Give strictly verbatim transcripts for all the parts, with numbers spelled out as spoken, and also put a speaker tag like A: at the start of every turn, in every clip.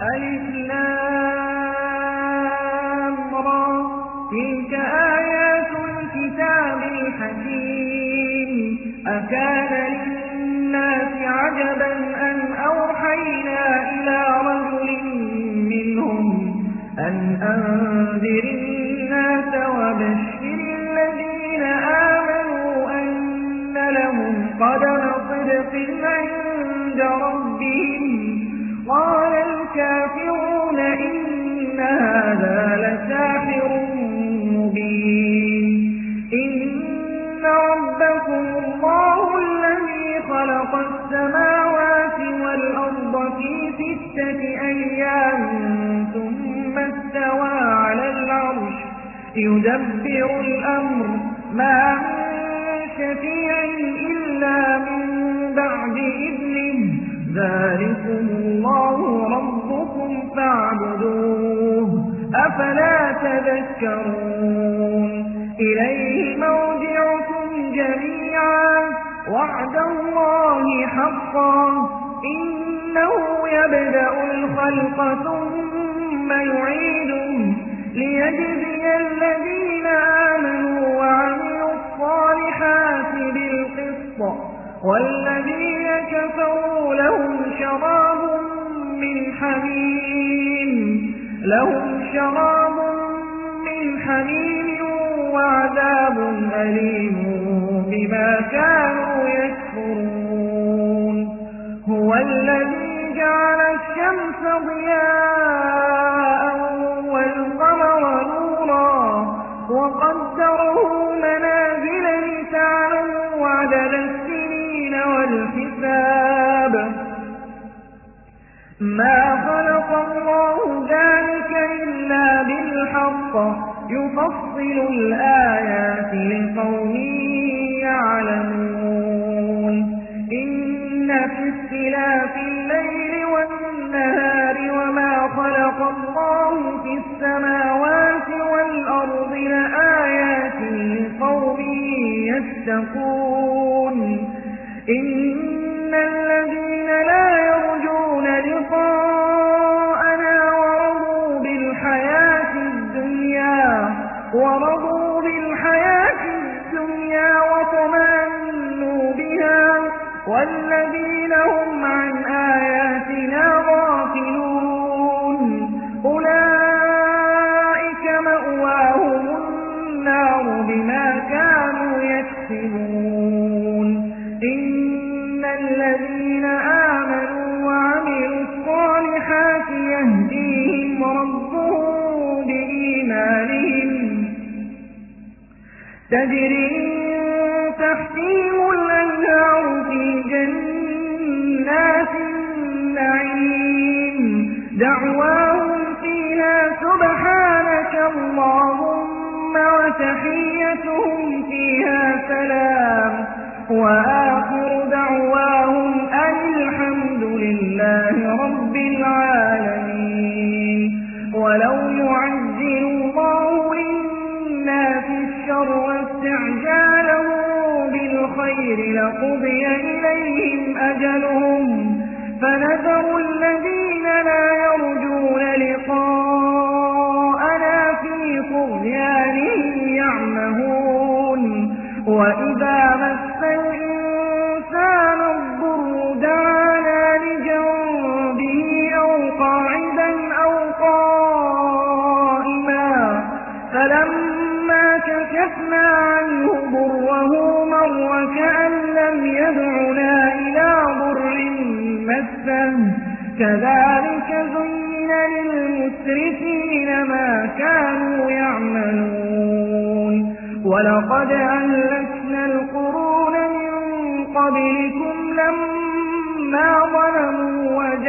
A: ألف لام را تلك آيات الكتاب الحكيم أكان للناس عجبا أن أوحينا إلى رجل منهم أن أنذر الناس وبشر الذين آمنوا أن لهم قدم صدق عند ربهم قال الكافرون إن هذا لساحر مبين إن ربكم الله الذي خلق السماوات والأرض في ستة أيام ثم استوى على العرش يدبر الأمر ما من شفيع إلا من بعد إذنه ذلكم الله ربكم فاعبدوه أفلا تذكرون إليه مرجعكم جميعا وعد الله حقا إنه يبدأ الخلق ثم يعيده ليجزي الذين آمنوا وعملوا الصالحات بالقسط والذين كفروا لهم شراب من حميم لهم شراب من حميم وعذاب أليم بما كانوا يكفرون هو الذي جعل الشمس ضياء والقمر نورا وقدره منازل لتعلموا عدد السنين والحساب ما خلق الله ذلك إلا بالحق يفصل الآيات لقوم يعلمون إن في اختلاف الليل والنهار وما خلق الله في السماوات والأرض لآيات لقوم يتقون إن الذين لا يرجون لقاءنا ورضوا بالحياة الدنيا ورضوا بالحياة الدنيا وطمأنوا بها والذين هم عن آياتنا غافلون أولئك مأواهم النار بما كانوا يكسبون إن الذين آمنوا وعملوا الصالحات يهديهم ربهم بإيمانهم تجري تحتهم الأنهار في جنات النعيم دعواهم فيها سبحانك اللهم وتحيتهم فيها سلام وآخر دعواهم أن الحمد لله رب العالمين ولو يعجل الله للناس الشر استعجاله بالخير لقضي إليهم أجلهم فنذر الذين لا يرجون لقاءنا في طغيانهم يعمهون وإذا مس الإنسان الضر دعانا لجنبه أو قاعدا أو قائما فلما كشفنا عنه ضره مر كأن لم يدعنا إلى ضر مسه كذلك زين للمسرفين ما كانوا يعملون ولقد أهلكنا القرون من قبلكم لما ظلموا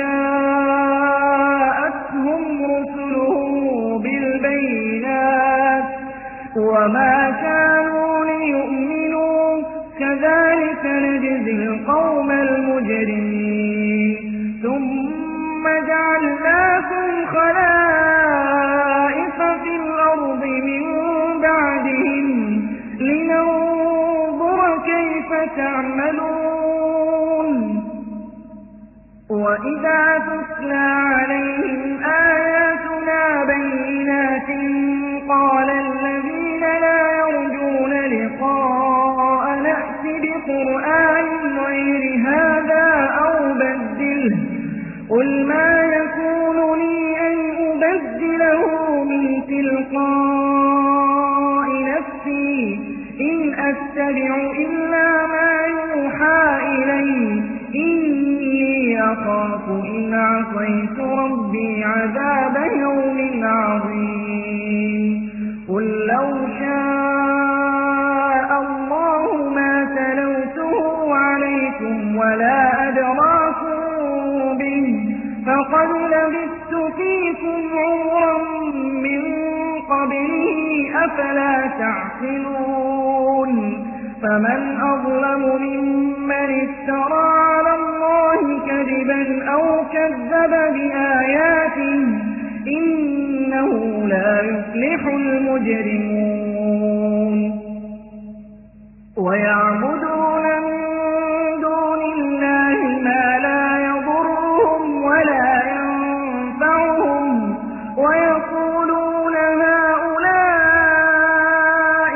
A: وجاءتهم رسلهم بالبينات وما كانوا ليؤمنوا كذلك نجزي القوم المجرمين ثم جعلناكم خلائف في الأرض من بعدهم لننظر كيف تعملون وإذا تتلى عليهم ما يكون لي أن أبدله من تلقاء نفسي إن أتبع إلا ما يوحى إلي إني أخاف إن عصيت ربي عذاب يوم عظيم قل لو شاء الله ما تلوته عليكم ولا أدراكم به فقد لبثت فيكم عمرا من قبله أفلا تعقلون فمن أظلم ممن افترى على الله كذبا أو كذب بآياته إنه لا يفلح المجرمون ويعبدون من دون الله ما لا يضرهم ولا ينفعهم ويقولون هؤلاء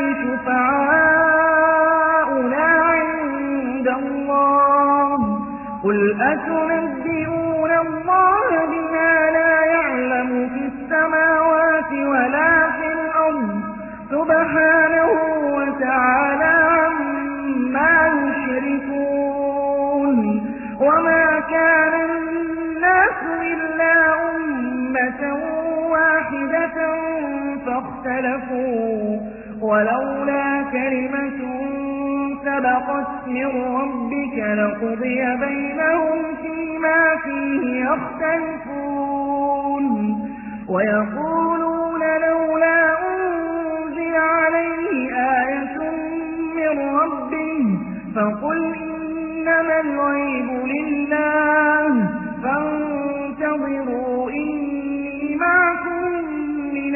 A: شفعاؤنا عند الله قل أتنبئون الله بما لا يعلم في السماوات ولا في الأرض سبحانه وتعالى عما يشركون وما كان الناس إلا أمة واحدة فاختلفوا ولولا كلمة سبقت من ربك لقضي بينهم فيما فيه يختلفون ويقولون لولا أنزل عليه آية من ربه فقل إنما الغيب لله فانتظروا إني معكم من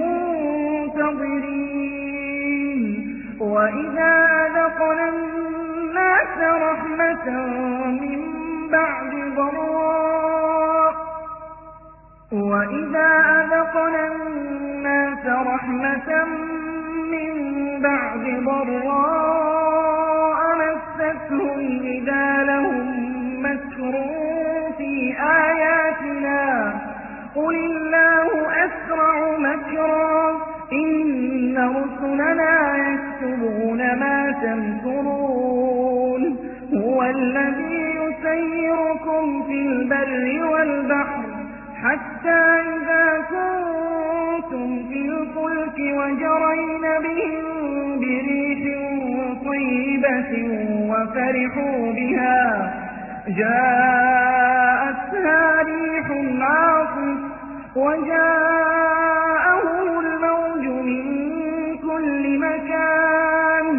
A: المنتظرين وإذا أذقنا الناس رحمة من بعد ضراء وإذا أذقنا الناس رحمة من بعد ضراء مستهم إذا لهم مكر في آياتنا قل الله أسرع مكرا إن رسلنا يكتبون ما تمكرون هو الذي يسيركم في البر والبحر حتى إذا كنتم في الفلك وجرين بهم بريح طيبة وفرحوا بها جاءتها ريح عاصف وجاءهم الموج من كل مكان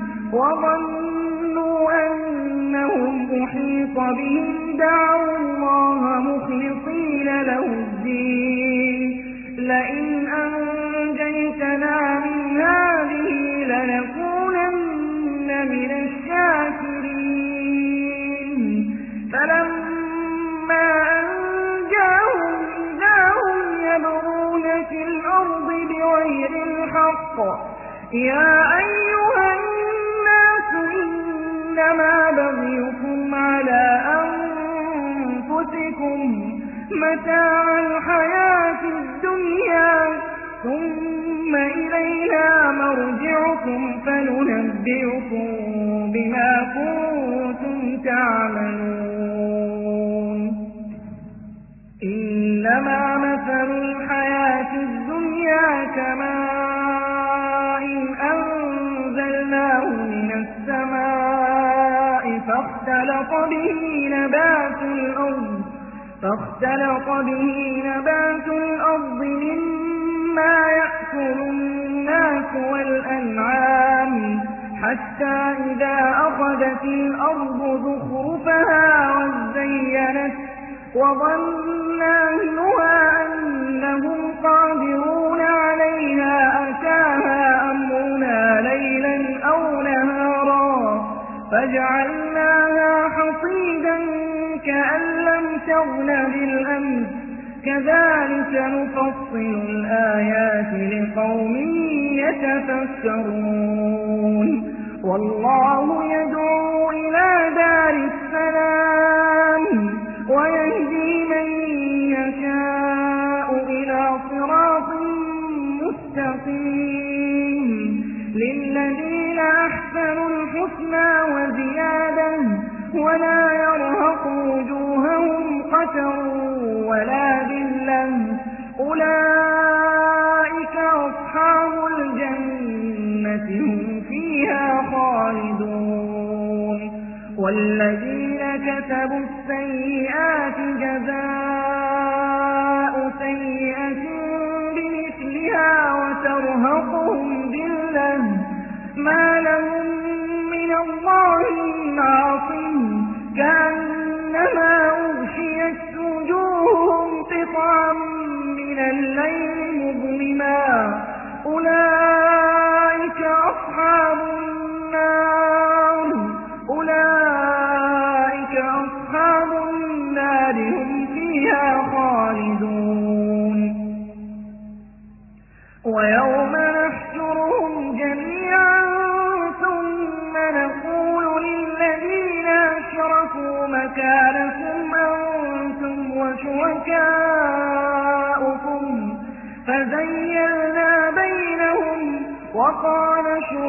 A: وظنوا أنهم أحيط بهم دعوا الله مخلصين له الدين لئن أنجيتنا من هذه لنكونن من الشاكرين فلما أنجاهم إذا هم يبغون في الأرض بغير الحق يا أيها الناس إنما بغيكم على أنفسكم متاع الحياة الدنيا ثم إلينا مرجعكم فننبئكم بما كنتم تعملون إنما مثل الحياة الدنيا كماء أنزلناه من السماء فاختلط به نبات الأرض فاختلط به نبات الأرض مما يأكل الناس والأنعام حتى إذا أخذت الأرض زخرفها وزينت وظن أهلها أنهم قادرون عليها أتاها أمرنا ليلا أو نهارا فجعلناها حصيدا كأن لم تغن بالأمس كذلك نفصل الآيات لقوم يتفكرون والله يدعو إلى دار السلام ويهدي من ولا ذلة أولئك أصحاب الجنة هم فيها خالدون والذين كسبوا السيئات جزاء سيئة بمثلها وترهقهم ذلة ما لهم من الله من عاصم كأنما أغشيت وجوههم قطعا من الليل مظلما أولئك أصحاب النار أولئك أصحاب النار هم فيها خالدون ويوم نحشرهم جميعا ثم نقول للذين أشركوا مكانكم أنتم وشركاؤكم فزيّلنا بينهم وقال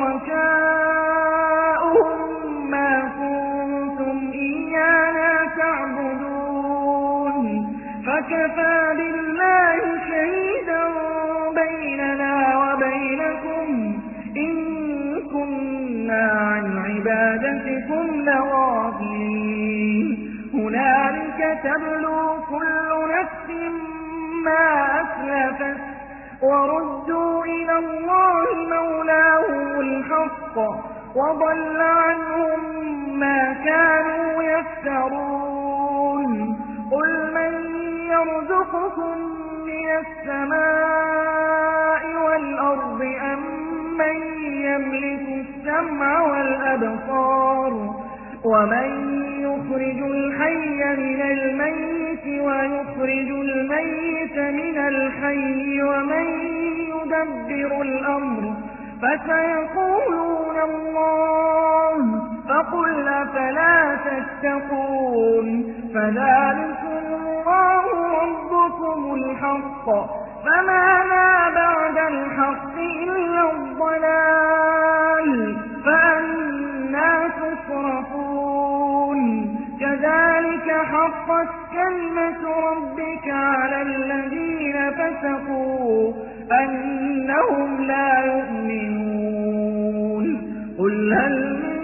A: شركاؤهم ما كنتم إيانا تعبدون فكفى بالله شهيدا بيننا وبينكم إن كنا عن عبادتكم لغافلين هنالك تبلو كل نفس ما أسلفت وردوا إلى الله مولاهم الحق وضل عنهم ما كانوا يفترون قل من يرزقكم من السماء والأرض أم من يملك السمع والأبصار ومن يخرج الحي من الميت ويخرج الميت من الحي ومن يدبر الأمر فسيقولون الله فقل أفلا تتقون فذلكم الله ربكم الحق فماذا بعد الحق إلا الضلال فأنا تصرفون كذلك حقت كلمة ربك على الذين فسقوا أنهم لا يؤمنون قل هل من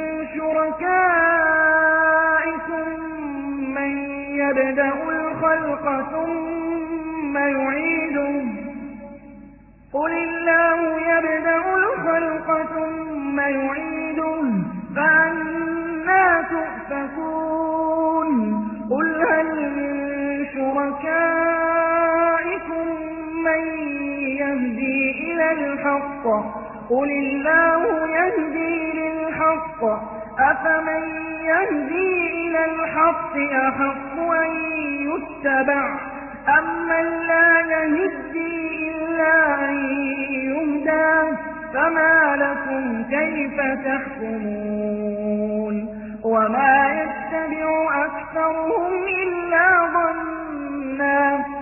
A: شركائكم من يبدأ الخلق ثم يعيده قل الله يبدأ الخلق ثم يعيده فأنا تؤفكون قل هل من شركائكم من يهدي إلى الحق قل الله يهدي للحق أفمن يهدي إلى الحق أحق أن يتبع أمن لا يهدي إلا أن يهدى فما لكم كيف تحكمون وما يتبع أكثرهم إلا ظنا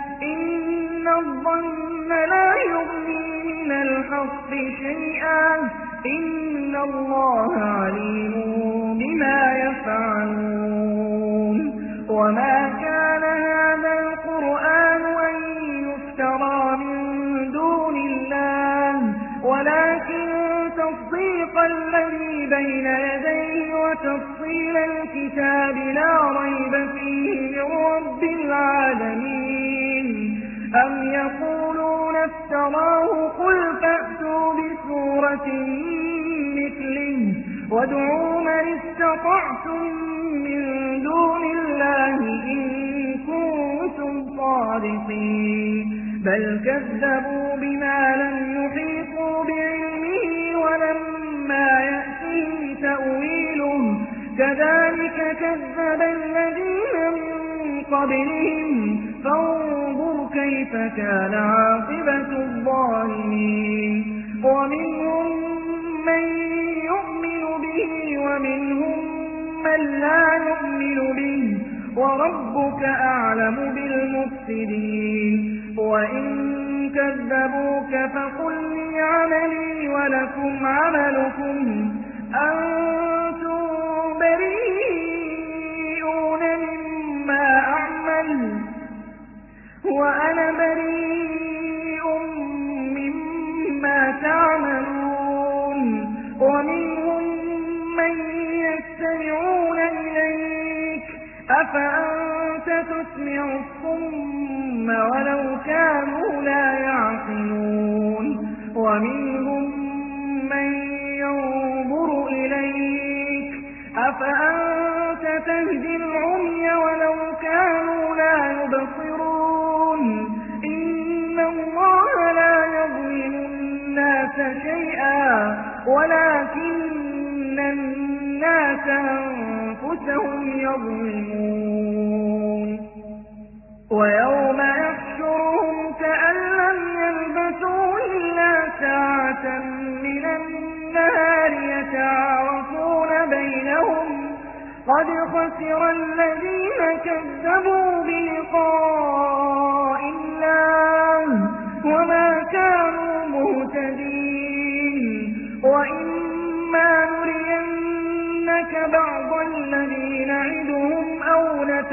A: إن الظن لا يغني من الحق شيئا إن الله عليم بما يفعلون وما كان هذا القرآن أن يفترى من دون الله ولكن تصديق الذي بين يديه وتفصيل الكتاب لا ريب فيه من رب العالمين أم يقولون افتراه قل فأتوا بسورة مثله وادعوا من استطعتم من دون الله إن كنتم صادقين بل كذبوا بما لم يحيطوا بعلمه ولما يأتهم تأويله كذلك كذب الذين من قبلهم فانظر كيف كان عاقبة الظالمين ومنهم من يؤمن به ومنهم من لا يؤمن به وربك أعلم بالمفسدين وإن كذبوك فقل لي عملي ولكم عملكم أنتم بريئون مما أعمل وأنا بريء مما تعملون ومنهم من يستمعون إليك أفأنت تسمع الصم ولو كانوا لا يعقلون ومنهم من ينظر إليك أفأنت تهدي العمي ولو كانوا لا يبصرون إن الله لا يظلم الناس شيئا ولكن الناس أنفسهم يظلمون ويوم يحشرهم كأن لم يلبثوا إلا ساعة من النهار يتعارفون بينهم قد خسر الذين كذبوا بلقاء الله وما كانوا مهتدين وإما نرينك بعض الذي نعدهم أو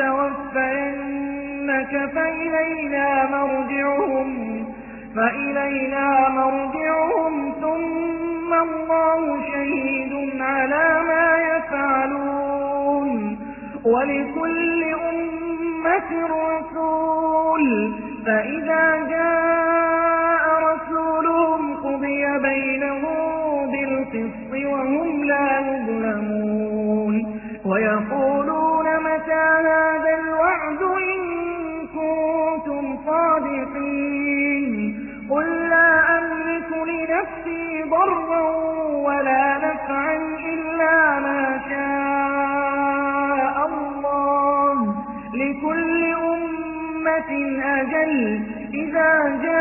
A: نتوفينك فإلينا مرجعهم فإلينا مرجعهم ثم الله شهيد على ما يفعلون ولكل أمة رسول فإذا جاء رسولهم قضي بينهم بالقسط وهم لا يظلمون ويقولون متى هذا الوعد إن كنتم صادقين قل لا أملك لنفسي ضرا ولا نفعا إلا ما شاء الله لكل أمة أجل إذا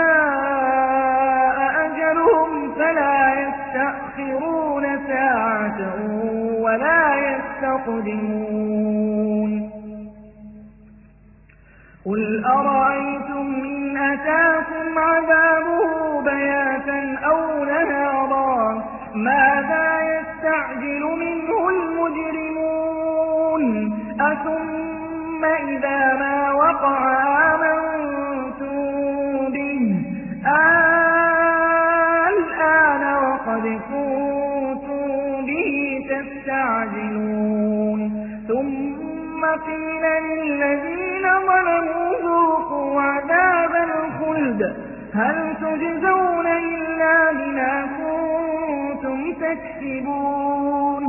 A: جاء أجلهم فلا يستأخرون ساعة ولا يستقدمون قل أرأيتم إن أتاكم عذابه بياتا أو نهارا ماذا يستعجل منه المجرمون أثم إذا ما وقع آمنتم به الآن وقد كنتم به تستعجلون ثم قيل للذين ظلموا ذوقوا عذاب الخلد هل تجزون إلا بما كنتم تكسبون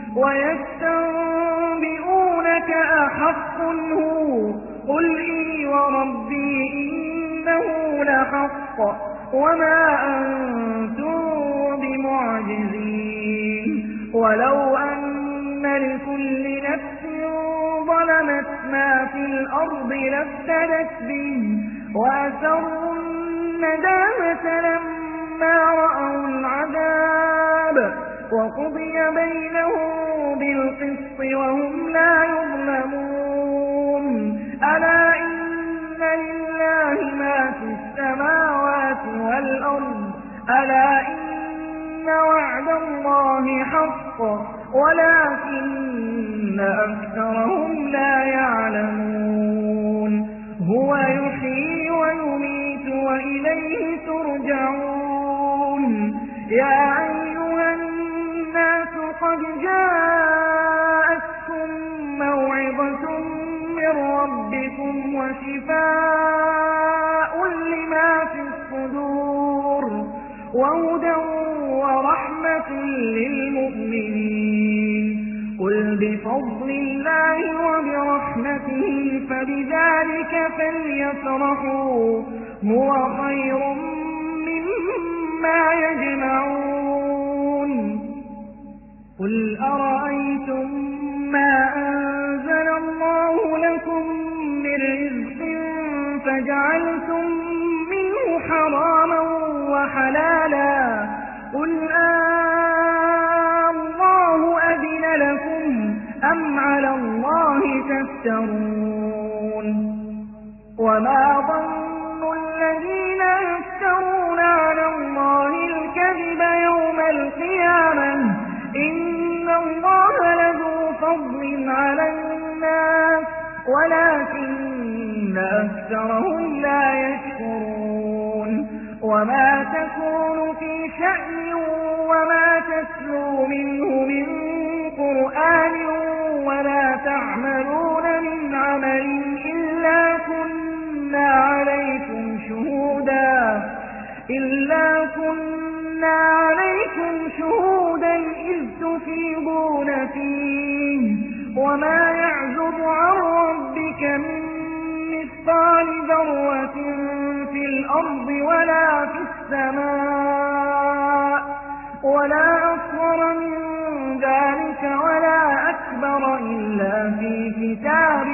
A: ويستنبئونك أحق هو قل إي وربي إنه لحق وما أنتم بمعجزين ولو أن لكل نفس ظلمت ما في الأرض لافتدت به وأسروا الندامة لما رأوا العذاب وقضي بينهم بالقسط وهم لا يظلمون ألا إن لله ما في السماوات والأرض ألا إن وعد الله حق ولكن أكثرهم لا يعلمون هو يحيي ويميت وإليه ترجعون يا أيها الناس قد جاءتكم موعظة من ربكم وشفاء لما في الصدور وهدى ورحمة للمؤمنين قل بفضل الله وبرحمته فبذلك فليفرحوا هو خير مما يجمعون قل أرأيتم ما أنزل الله لكم من رزق فجعلتم منه حراما وحلالا قل آه الله أذن لكم أم على الله تفترون وما ظن الذين يفترون على الله الكذب يوم القيامة إن الله لذو فضل على الناس ولكن أكثرهم لا يشكرون وما تكون في شأن وما تتلو منه من قرآن ولا تعملون من عمل إلا كنا عليكم شهودا إلا كنا عليكم شهودا إذ تفيضون فيه وما يعزب عن ربك من مثقال ذرة في الأرض ولا في السماء ولا أصغر من ذلك ولا أكبر إلا في كتاب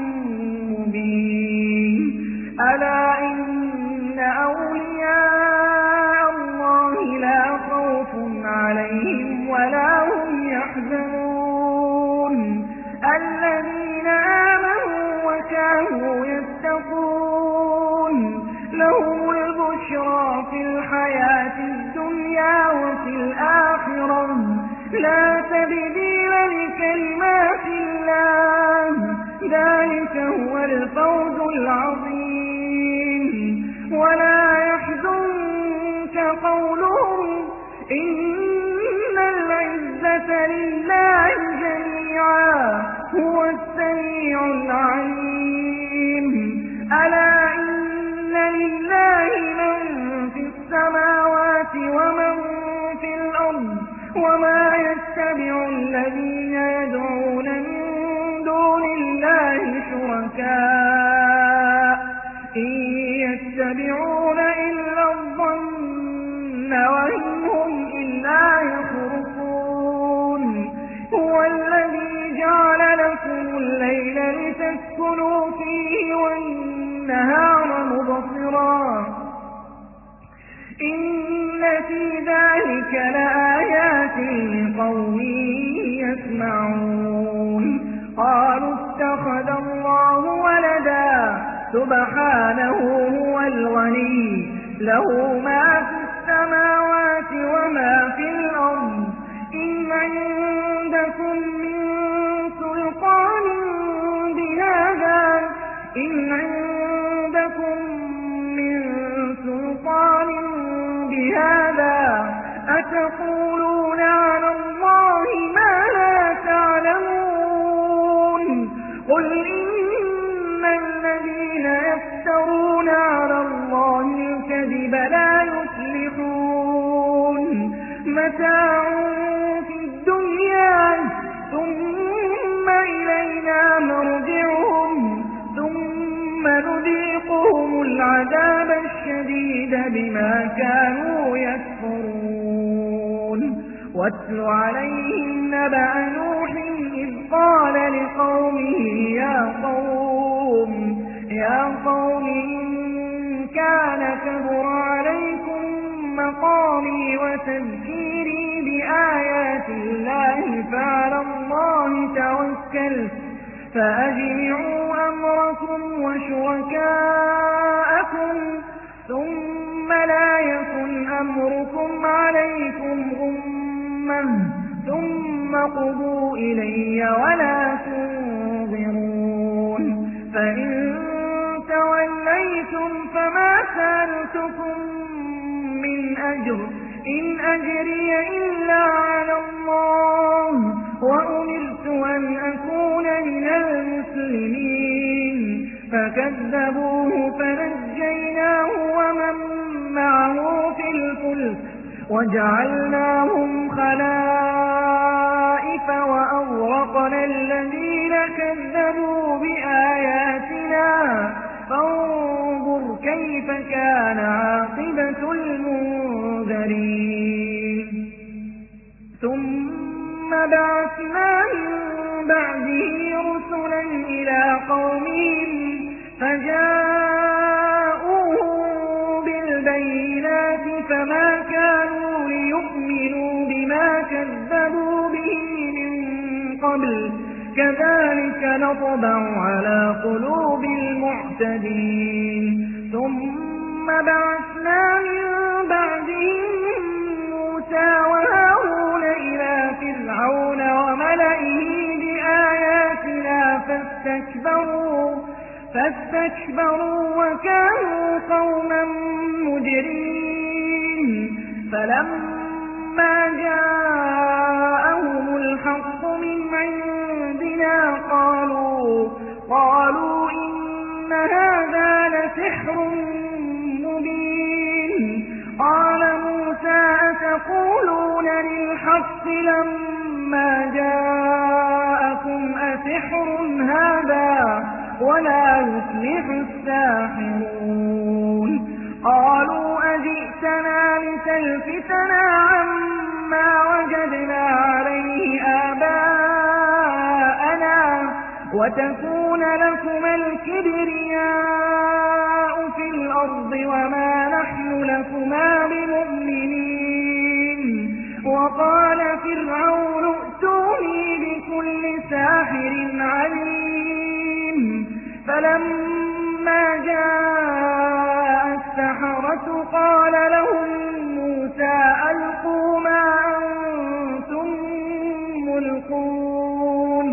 A: مبين ألا إن أولياء الله لا خوف عليهم ولا هم يحزنون الذين آمنوا وكانوا يتقون لهم البشرى في الحياة الدنيا وفي الآخرة لا تبديل لكلمات الله ذلك هو الفوز العظيم ولا يحزنك قولهم إن العزة لله جميعا هو السميع العليم ألا إن لله من في السماوات ومن في الأرض وما يتبع الذين يدعون من دون الله شركاء إن يتبعون إلا الظن وإن هم إلا يخرصون هو الذي جعل لكم الليل لتسكنوا فيه والنهار مبصرا إن في ذلك لآيات لقوم يسمعون قالوا اتخذ الله ولدا سبحانه هو الغني له ما في السماوات وما في الأرض إن عندكم من سلطان بهذا إن عندكم من سلطان بهذا أتقولون على الله ما لا تعلمون قل إن الذين يفترون على الله الكذب لا يفلحون متاع في الدنيا ثم إلينا مرجعهم ثم نذيقهم العذاب الشديد بما كانوا يكفرون واتل عليهم نبأ نوح إذ قال لقومه يا قوم يا قوم إن كان كبر عليكم مقامي وتذكيري بآيات الله فعلى الله توكلت فأجمعوا أمركم وشركاءكم ثم لا يكن أمركم عليكم غمة ثم قضوا إلي ولا تنظرون فإن توليتم فما سألتكم من أجر إن أجري إلا على الله وأمرت أن أكون من المسلمين فكذبوه فنجيناه ومن معه في الفلك وجعلناهم خلائف وأغرقنا الذين كذبوا بآياتنا فانظر كيف كان عاقبة المنذرين ثم بعثنا من بعده رسلا إلى قومهم فجاءوهم بالبينات فما كانوا ليؤمنوا بما كذبوا به من قبل كذلك نطبع على قلوب المعتدين ثم بعثنا من بعدهم موسى وهارون إلى فرعون وملئه بآياتنا فاستكبروا فاستكبروا وكانوا قوما مجرمين فلما جاءهم الحق من عندنا قالوا قالوا إن هذا لسحر مبين قال موسى أتقولون للحق لما جاءكم أسحر هذا ولا يفلح الساحرون قالوا أجئتنا لتلفتنا عما وجدنا عليه آباءنا وتكون لكما الكبرياء في الأرض وما نحن لكما بمؤمنين وقال فرعون ائتوني بكل ساحر عليم فلما جاء السحرة قال لهم موسى ألقوا ما أنتم ملقون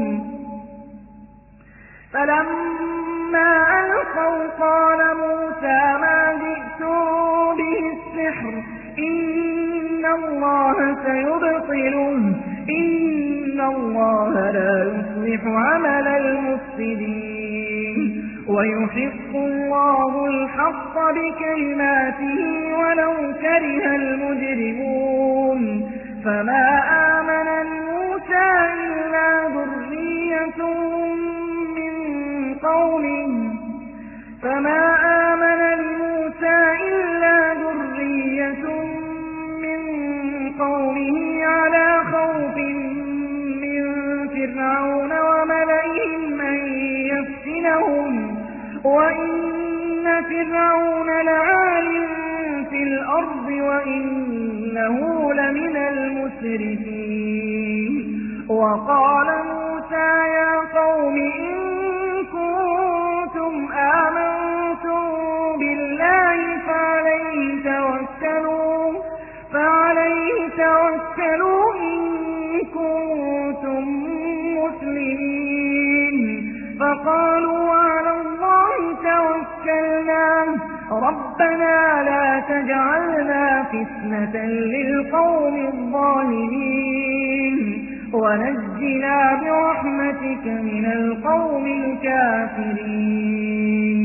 A: فلما ألقوا قال موسى ما جئتم به السحر إن الله سيبطله إن الله لا يصلح عمل المفسدين ويحق الله الحق بكلماته ولو كره المجرمون فما آمن لموسى إلا ذرية من قومه فما آمن لموسى إلا ذرية من قومه على خوف من فرعون وملئهم أن يفتنهم وإن فرعون لعال في الأرض وإنه لمن المسرفين وقال موسى يا قوم إن كنتم آمنتم بالله فعليه توكلوا فعليه توكلوا إن كنتم مسلمين فقالوا على الله توكلنا ربنا لا تجعلنا فتنة للقوم الظالمين ونجنا برحمتك من القوم الكافرين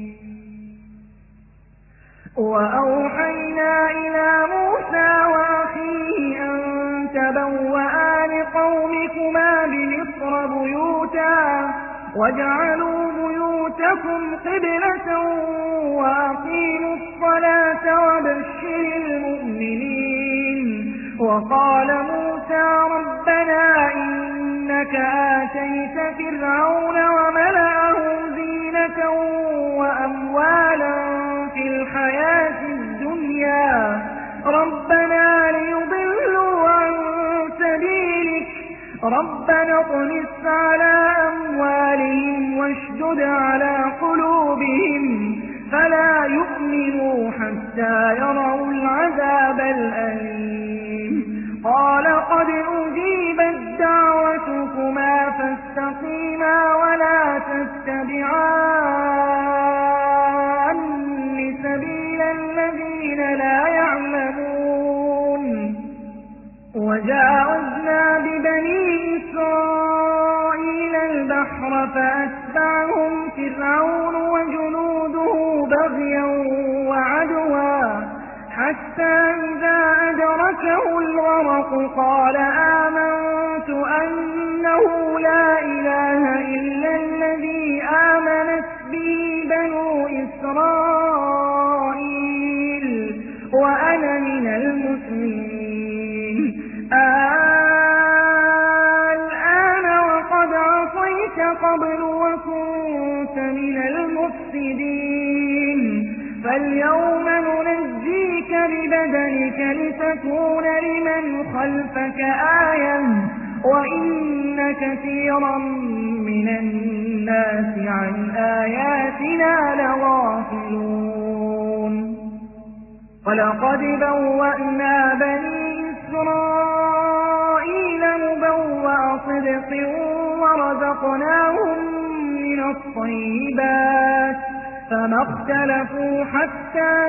A: وأوحينا إلى موسى وأخيه أن تبوأ لقومكما بمصر بيوتا واجعلوا بيوتكم قبلة وأقيموا الصلاة وبشر المؤمنين وقال موسى ربنا إنك آتيت فرعون وملأه زينة وأموالا في الحياة الدنيا ربنا ليضلوا عن سبيلك ربنا اطمس على أموالهم واشدد على قلوبهم فلا يؤمنوا حتى يروا العذاب الأليم قال قد أجيبت دعوتكما فاستقيما ولا تتبعان سبيل الذين لا يعلمون وجاوزنا ببني إسرائيل البحر فأتبعهم فرعون وجنوده بغيا وعدوا حتى إذا أدركه الغرق قال آمنت أنه لا إله إلا الذي آمنت به بنو إسرائيل وأنا من المسلمين الآن وقد عصيت قبل وكنت من المفسدين فاليوم ننجيك ببدنك لتكون لمن خلفك آية وإن كثيرا من الناس عن آياتنا لغافلون ولقد بوأنا بني إسرائيل مبوأ صدق ورزقناهم من الطيبات طيبات فما اختلفوا حتى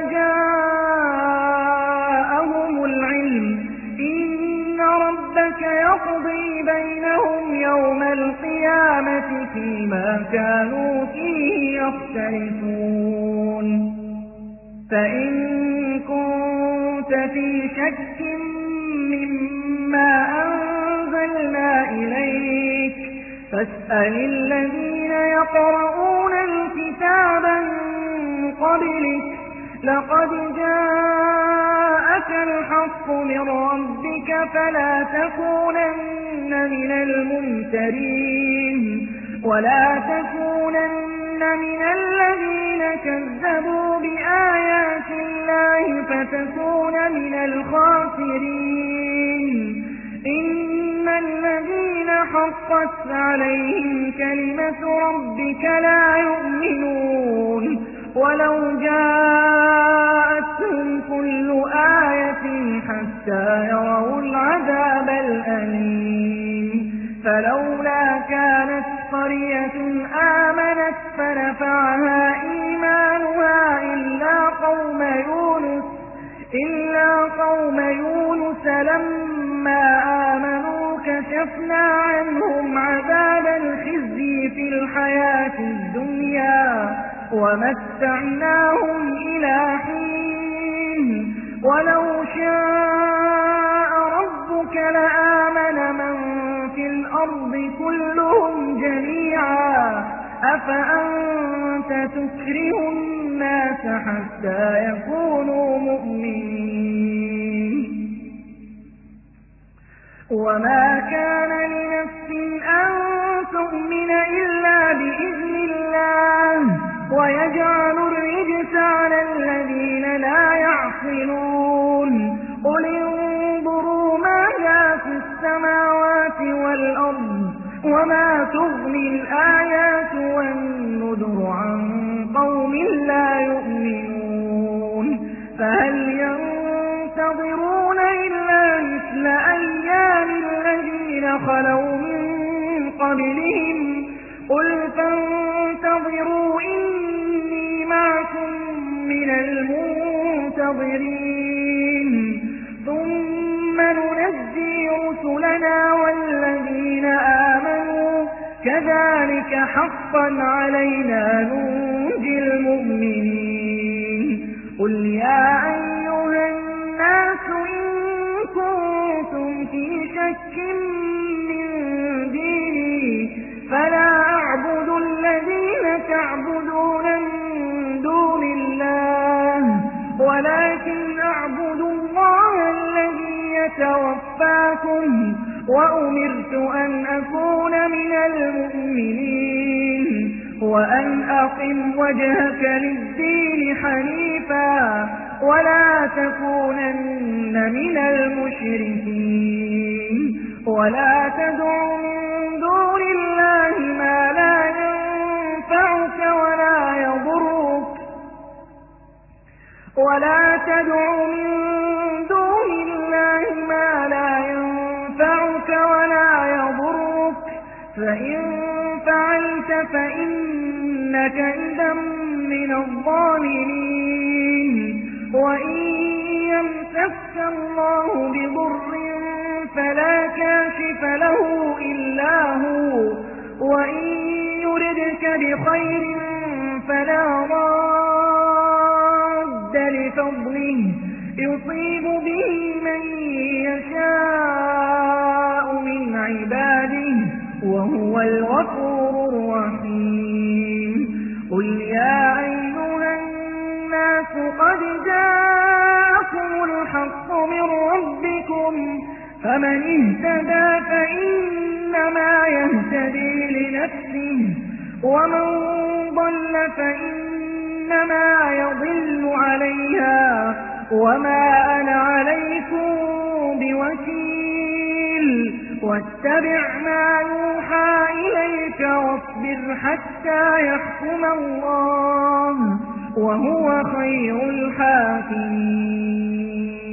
A: جاءهم العلم إن ربك يقضي بينهم يوم القيامة فيما كانوا فيه يختلفون فإن كنت في شك مما أنزلنا إليك فاسأل الذين يقرؤون الكتاب من قبلك لقد جاءك الحق من ربك فلا تكونن من الممترين ولا تكونن من الذين كذبوا بآيات الله فتكون من الخاسرين إن الذين حقت عليهم كلمة ربك لا يؤمنون ولو جاءتهم كل آية حتى يروا العذاب الأليم فلولا كانت قرية آمنت فنفعها إيمانها إلا قوم يونس إلا قوم يونس لما آمنوا كشفنا عنهم عذاب الخزي في الحياة الدنيا ومتعناهم إلى حين ولو شاء ربك لآمن من في الأرض كلهم جميعا أفأنت تكره الناس حتى يكونوا مؤمنين وما كان لنفس أن تؤمن إلا بإذن الله ويجعل الرجس على الذين لا يعقلون قل انظروا ماذا في السماوات والأرض وما تغني الآيات والنذر عن قوم لا يؤمنون فهل ينتظرون إلا مثل أيام الذين خلوا من قبلهم قل فانتظروا إني معكم من المنتظرين ثم ننجي رسلنا والذين آمنوا كذلك حقا علينا ننجي المؤمنين قل يا أيها الناس إن كنتم في شك من ديني فلا أعبد الذين تعبدون من دون الله ولكن أعبد الله الذي يتوفاكم وأمرت أن أكون من المؤمنين وأن أقم وجهك للدين حنيفا ولا تكونن من المشركين ولا تدع من دون الله ما لا ينفعك ولا يضرك ولا تدع من دون الله ما لا ينفعك ولا يضرك فإن فعلت فإنك إذا من الظالمين وإن يمسك الله بضر فلا كاشف له إلا هو وإن يردك بخير فلا راد لفضله يصيب به من يشاء من عباده وهو الغفور الرحيم قل يا أيها الناس قد جاءكم الحق من ربكم فمن اهتدى فإنما يهتدي لنفسه ومن ضل فإنما يضل عليها وما أنا عليكم بوكيل واتبع ما يوحى إليك واصبر حتى يحكم الله وهو خير الحاكمين